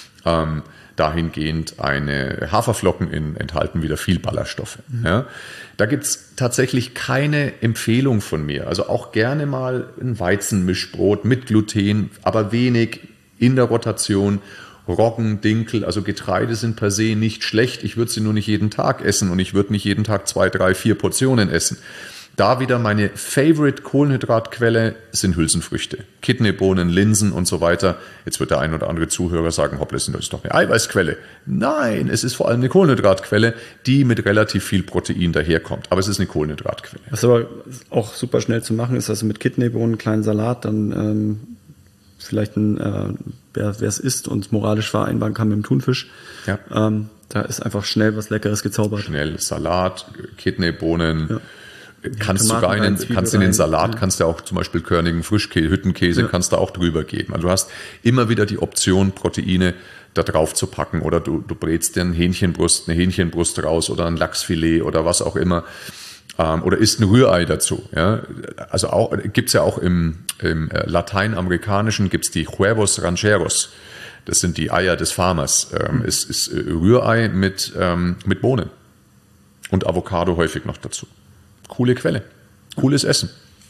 Dahingehend Haferflocken enthalten wieder viel Ballaststoffe. Ja. Da gibt es tatsächlich keine Empfehlung von mir. Also auch gerne mal ein Weizenmischbrot mit Gluten, aber wenig in der Rotation. Roggen, Dinkel, also Getreide sind per se nicht schlecht. Ich würde sie nur nicht jeden Tag essen und ich würde nicht jeden Tag 2, 3, 4 Portionen essen. Da wieder meine Favorite Kohlenhydratquelle sind Hülsenfrüchte. Kidneybohnen, Linsen und so weiter. Jetzt wird der ein oder andere Zuhörer sagen, hoppla, das ist doch eine Eiweißquelle. Nein, es ist vor allem eine Kohlenhydratquelle, die mit relativ viel Protein daherkommt. Aber es ist eine Kohlenhydratquelle. Was aber auch super schnell zu machen ist, also mit Kidneybohnen, kleinen Salat, dann vielleicht wer es isst und moralisch vereinbaren kann mit dem Thunfisch. Ja. Da ist einfach schnell was Leckeres gezaubert. Schnell Salat, Kidneybohnen, kannst sogar kannst in den Salat, kannst du auch zum Beispiel körnigen Frischkäse, Hüttenkäse, kannst du auch drüber geben. Also du hast immer wieder die Option, Proteine da drauf zu packen, oder du brätst dir eine Hähnchenbrust raus oder ein Lachsfilet oder was auch immer, oder isst ein Rührei dazu. Ja? Also auch gibt's ja auch im Lateinamerikanischen gibt's die Huevos Rancheros. Das sind die Eier des Farmers. Es ist Rührei mit Bohnen und Avocado häufig noch dazu. Coole Quelle, cooles Essen.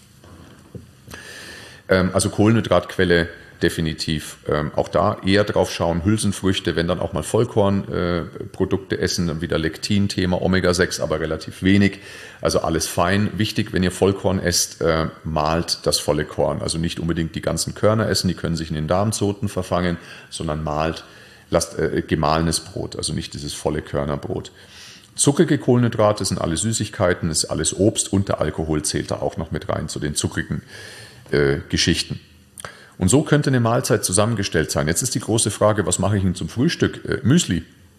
Also Kohlenhydratquelle definitiv. Auch da eher drauf schauen, Hülsenfrüchte, wenn dann auch mal Vollkornprodukte essen, dann wieder Lektin-Thema, Omega-6, aber relativ wenig. Also alles fein. Wichtig, wenn ihr Vollkorn esst, mahlt das volle Korn. Also nicht unbedingt die ganzen Körner essen, die können sich in den Darmzoten verfangen, sondern lasst gemahlenes Brot, also nicht dieses volle Körnerbrot. Zuckrige Kohlenhydrate sind alle Süßigkeiten, ist alles Obst, und der Alkohol zählt da auch noch mit rein zu den zuckrigen Geschichten. Und so könnte eine Mahlzeit zusammengestellt sein. Jetzt ist die große Frage, was mache ich denn zum Frühstück? Müsli?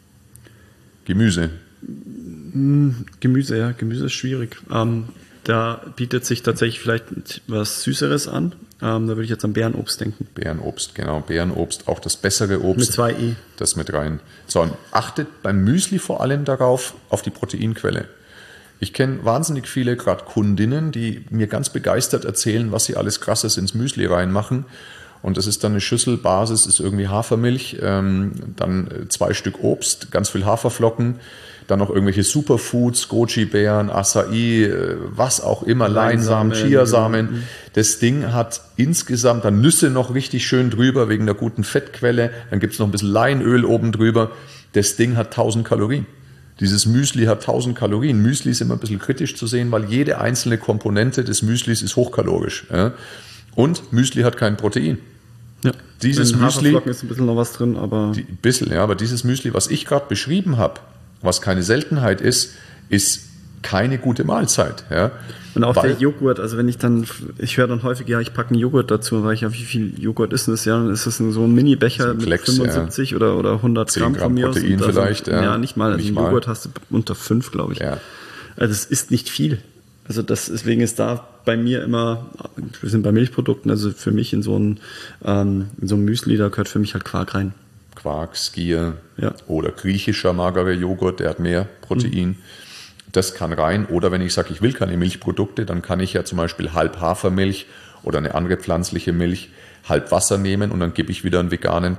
Gemüse? Gemüse, ja. Gemüse ist schwierig. Da bietet sich tatsächlich vielleicht was Süßeres an. Da würde ich jetzt an Beerenobst denken. Beerenobst, genau. Beerenobst, auch das bessere Obst. Mit 2 E. Das mit rein. So, und achtet beim Müsli vor allem darauf, auf die Proteinquelle. Ich kenne wahnsinnig viele, gerade Kundinnen, die mir ganz begeistert erzählen, was sie alles Krasses ins Müsli reinmachen. Und das ist dann eine Schüssel, Basis ist irgendwie Hafermilch, dann 2 Stück Obst, ganz viel Haferflocken, dann noch irgendwelche Superfoods, Goji-Beeren, Acai, was auch immer, Leinsamen, Chiasamen. Das Ding hat insgesamt dann Nüsse noch richtig schön drüber, wegen der guten Fettquelle. Dann gibt es noch ein bisschen Leinöl oben drüber. Das Ding hat 1000 Kalorien. Dieses Müsli hat 1000 Kalorien. Müsli ist immer ein bisschen kritisch zu sehen, weil jede einzelne Komponente des Müslis ist hochkalorisch. Ja? Und Müsli hat kein Protein. Ja. Dieses in Müsli ist ein bisschen noch was drin, aber aber dieses Müsli, was ich gerade beschrieben habe, was keine Seltenheit ist keine gute Mahlzeit. Ja? Und auch der Joghurt, also wenn ich höre dann häufig, ja, ich packe einen Joghurt dazu, weil wie viel Joghurt ist denn das? Ja, dann ist das so ein Mini-Becher mit Klecks, 75 oder 100 Gramm von mir aus. Protein vielleicht. Ja, nicht mal. Also Joghurt hast du unter 5, glaube ich. Ja. Also das ist nicht viel. Also deswegen ist da bei mir immer, wir sind bei Milchprodukten, also für mich in so einem Müsli, da gehört für mich halt Quark rein. Quark, Skier oder griechischer magerer Joghurt, der hat mehr Protein. Das kann rein. Oder wenn ich sage, ich will keine Milchprodukte, dann kann ich ja zum Beispiel halb Hafermilch oder eine andere pflanzliche Milch, halb Wasser nehmen, und dann gebe ich wieder ein veganes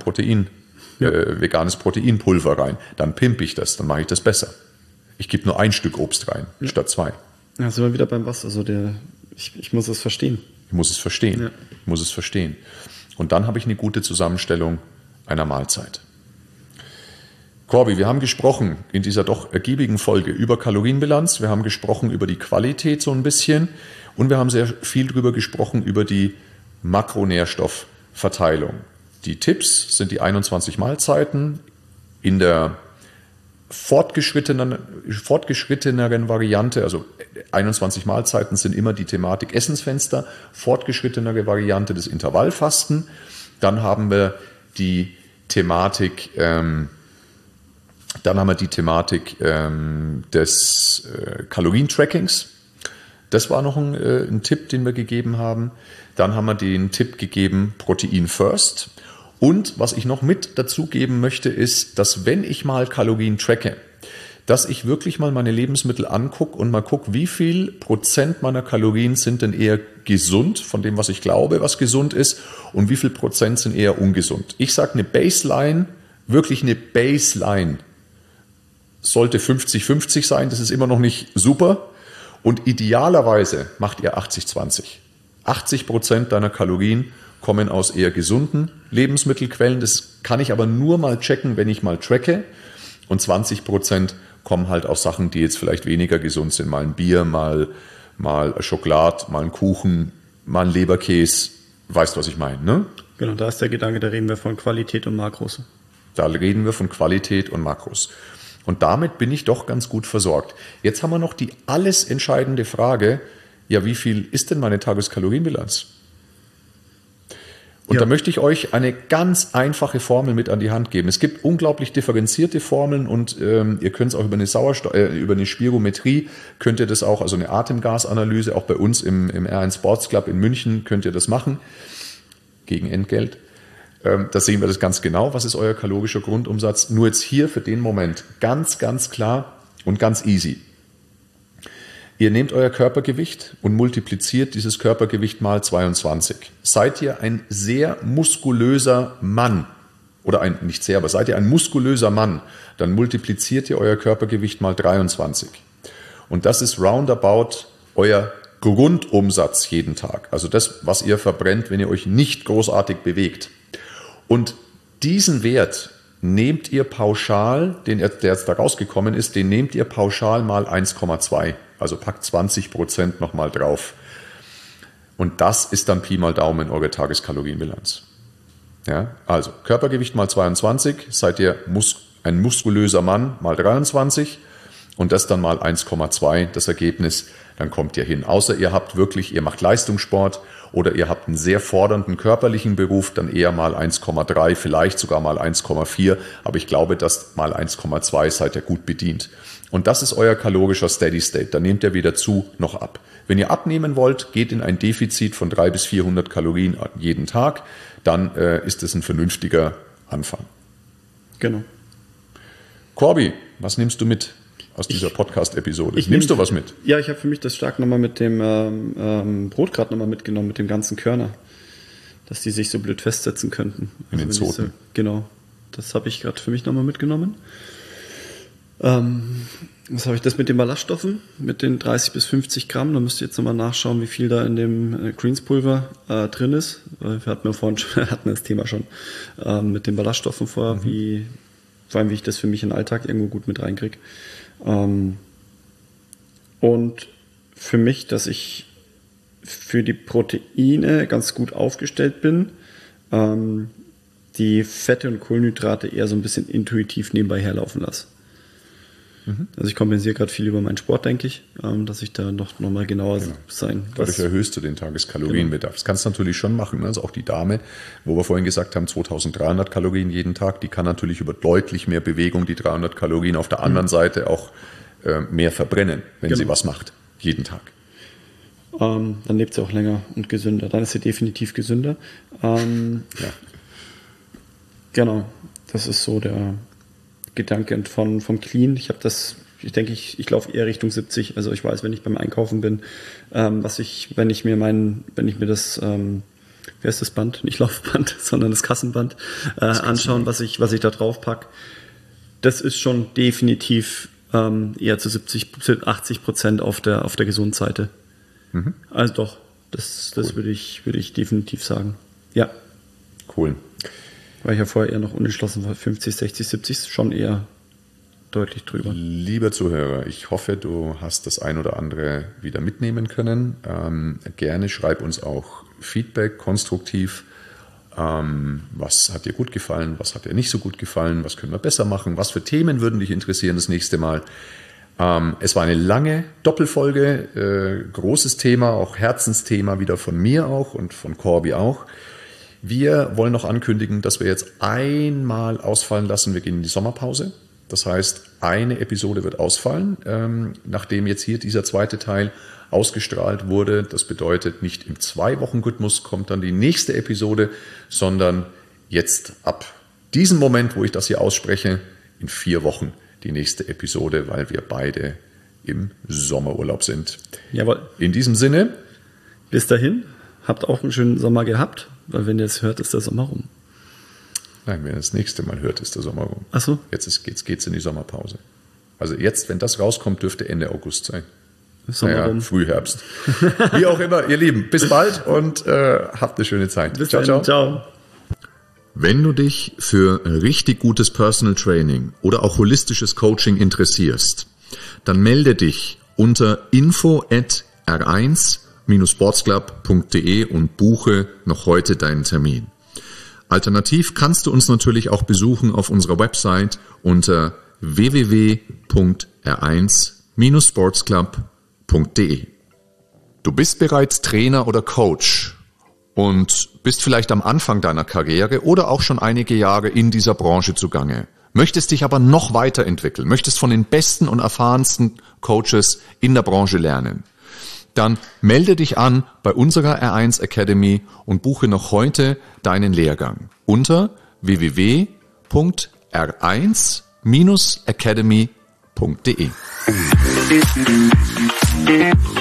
Proteinpulver rein. Dann pimpe ich das, dann mache ich das besser. Ich gebe nur 1 Stück Obst rein, statt 2. Ja, sind wir wieder beim Wasser. Also ich muss es verstehen. Ich muss es verstehen. Ja. Ich muss es verstehen. Und dann habe ich eine gute Zusammenstellung einer Mahlzeit. Corby, wir haben gesprochen in dieser doch ergiebigen Folge über Kalorienbilanz, wir haben gesprochen über die Qualität so ein bisschen, und wir haben sehr viel darüber gesprochen, über die Makronährstoffverteilung. Die Tipps sind die 21 Mahlzeiten. In der fortgeschritteneren Variante, also 21 Mahlzeiten sind immer die Thematik Essensfenster, fortgeschrittenere Variante des Intervallfasten. Dann haben wir die Thematik des Kalorientrackings. Das war noch ein Tipp, den wir gegeben haben. Dann haben wir den Tipp gegeben, Protein First. Und was ich noch mit dazu geben möchte, ist, dass wenn ich mal Kalorien tracke, dass ich wirklich mal meine Lebensmittel angucke und mal gucke, wie viel Prozent meiner Kalorien sind denn eher gesund, von dem, was ich glaube, was gesund ist, und wie viel Prozent sind eher ungesund. Ich sage, eine Baseline, wirklich eine Baseline, sollte 50-50 sein, das ist immer noch nicht super, und idealerweise macht ihr 80-20. 80% deiner Kalorien kommen aus eher gesunden Lebensmittelquellen, das kann ich aber nur mal checken, wenn ich mal tracke, und 20% kommen halt aus Sachen, die jetzt vielleicht weniger gesund sind, mal ein Bier, mal Schokolade, mal ein Kuchen, mal ein Leberkäse, weißt du, was ich meine, ne? Genau, da ist der Gedanke, da reden wir von Qualität und Makros. Da reden wir von Qualität und Makros. Und damit bin ich doch ganz gut versorgt. Jetzt haben wir noch die alles entscheidende Frage, ja, wie viel ist denn meine Tageskalorienbilanz? Und da möchte ich euch eine ganz einfache Formel mit an die Hand geben. Es gibt unglaublich differenzierte Formeln und ihr könnt es auch über eine Spirometrie, könnt ihr das auch, also eine Atemgasanalyse, auch bei uns im R1 Sports Club in München könnt ihr das machen, gegen Entgelt. Da sehen wir das ganz genau, was ist euer kalorischer Grundumsatz. Nur jetzt hier für den Moment ganz, ganz klar und ganz easy. Ihr nehmt euer Körpergewicht und multipliziert dieses Körpergewicht mal 22. Seid ihr ein sehr muskulöser Mann, oder seid ihr ein muskulöser Mann, dann multipliziert ihr euer Körpergewicht mal 23. Und das ist roundabout euer Grundumsatz jeden Tag. Also das, was ihr verbrennt, wenn ihr euch nicht großartig bewegt. Und diesen Wert nehmt ihr pauschal, der jetzt da rausgekommen ist, den nehmt ihr pauschal mal 1,2. Also packt 20% nochmal drauf. Und das ist dann Pi mal Daumen eure Tageskalorienbilanz. Ja, also Körpergewicht mal 22, seid ihr ein muskulöser Mann mal 23 und das dann mal 1,2, das Ergebnis, dann kommt ihr hin. Außer ihr macht Leistungssport oder ihr habt einen sehr fordernden körperlichen Beruf, dann eher mal 1,3, vielleicht sogar mal 1,4, aber ich glaube, dass mal 1,2 seid ihr gut bedient. Und das ist euer kalorischer Steady State, da nehmt ihr weder zu noch ab. Wenn ihr abnehmen wollt, geht in ein Defizit von 300 bis 400 Kalorien jeden Tag, dann ist es ein vernünftiger Anfang. Genau. Corby, was nimmst du mit aus dieser Podcast-Episode? Nimmst du was mit? Ja, ich habe für mich das stark nochmal mit dem Brot gerade nochmal mitgenommen, mit dem ganzen Körner, dass die sich so blöd festsetzen könnten. In den Zoten. Genau, das habe ich gerade für mich nochmal mitgenommen. Was habe ich das mit den Ballaststoffen? Mit den 30 bis 50 Gramm. Da müsst ihr jetzt nochmal nachschauen, wie viel da in dem Greenspulver drin ist. Wir hatten das Thema schon mit den Ballaststoffen vorher, vor allem wie ich das für mich in den Alltag irgendwo gut mit reinkriege. Und für mich, dass ich für die Proteine ganz gut aufgestellt bin, die Fette und Kohlenhydrate eher so ein bisschen intuitiv nebenbei herlaufen lasse. Also ich kompensiere gerade viel über meinen Sport, denke ich, dass ich da noch mal genauer sein. Dadurch erhöhst du den Tageskalorienbedarf. Das kannst du natürlich schon machen. Also auch die Dame, wo wir vorhin gesagt haben, 2300 Kalorien jeden Tag, die kann natürlich über deutlich mehr Bewegung die 300 Kalorien auf der anderen Seite auch mehr verbrennen, wenn sie was macht, jeden Tag. Dann lebt sie auch länger und gesünder. Dann ist sie definitiv gesünder. Genau, das ist so der Gedanke vom Clean. Ich laufe eher Richtung 70. Also ich weiß, wenn ich beim Einkaufen bin, wenn ich mir das, wer ist das Band? Nicht Laufband, sondern das Kassenband anschauen, was ich da drauf packe. Das ist schon definitiv eher zu 80% auf der gesunden Seite. Also doch, das cool. würde ich definitiv sagen. Ja. Cool. Weil ich ja vorher eher noch unentschlossen war, 50, 60, 70 schon eher deutlich drüber. Lieber Zuhörer, ich hoffe, du hast das ein oder andere wieder mitnehmen können. Gerne schreib uns auch Feedback, konstruktiv. Was hat dir gut gefallen, was hat dir nicht so gut gefallen, was können wir besser machen, was für Themen würden dich interessieren das nächste Mal. Es war eine lange Doppelfolge, großes Thema, auch Herzensthema wieder von mir auch und von Corby auch. Wir wollen noch ankündigen, dass wir jetzt einmal ausfallen lassen. Wir gehen in die Sommerpause. Das heißt, eine Episode wird ausfallen, nachdem jetzt hier dieser zweite Teil ausgestrahlt wurde. Das bedeutet, nicht im 2-Wochen-Rhythmus kommt dann die nächste Episode, sondern jetzt ab diesem Moment, wo ich das hier ausspreche, in 4 Wochen die nächste Episode, weil wir beide im Sommerurlaub sind. Jawohl. In diesem Sinne. Bis dahin, habt auch einen schönen Sommer gehabt. Weil wenn ihr es hört, ist der Sommer rum. Nein, wenn ihr das nächste Mal hört, ist der Sommer rum. Ach so. Jetzt geht's in die Sommerpause. Also jetzt, wenn das rauskommt, dürfte Ende August sein. Sommer rum. Frühherbst. Wie auch immer, ihr Lieben. Bis bald und habt eine schöne Zeit. Bis dann. Ciao. Wenn du dich für richtig gutes Personal Training oder auch holistisches Coaching interessierst, dann melde dich unter info@r1-sportsclub.de und buche noch heute deinen Termin. Alternativ kannst du uns natürlich auch besuchen auf unserer Website unter www.r1-sportsclub.de. Du bist bereits Trainer oder Coach und bist vielleicht am Anfang deiner Karriere oder auch schon einige Jahre in dieser Branche zugange, möchtest dich aber noch weiterentwickeln, möchtest von den besten und erfahrensten Coaches in der Branche lernen, dann melde dich an bei unserer R1 Academy und buche noch heute deinen Lehrgang unter www.r1-academy.de.